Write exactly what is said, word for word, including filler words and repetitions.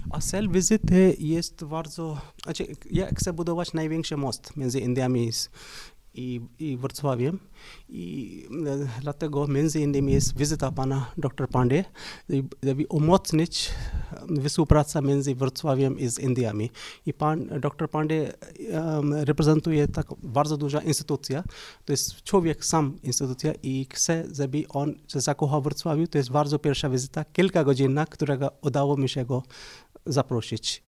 A cell visit jest bardzo, znaczy ja chcę budować największy most między Indiami i, i Wrocławiem i e, dlatego między innymi jest wizyta pana doktor Pandey, żeby umocnić współpracę między Wrocławiem i z Indiami. I pan doktor Pandey um, reprezentuje tak bardzo duża instytucja, to jest człowiek sam instytucja i chce, żeby on się zakochał w Wrocławiu. To jest bardzo pierwsza wizyta, kilka godzin, którego udało mi się go zaprosić.